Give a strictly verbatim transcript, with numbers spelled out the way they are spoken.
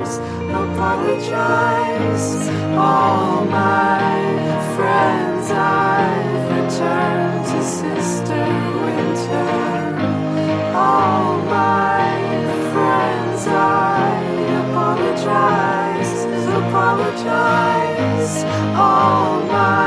apologize. All my friends, I've returned to Sister Winter. All my friends, I apologize, apologize. All my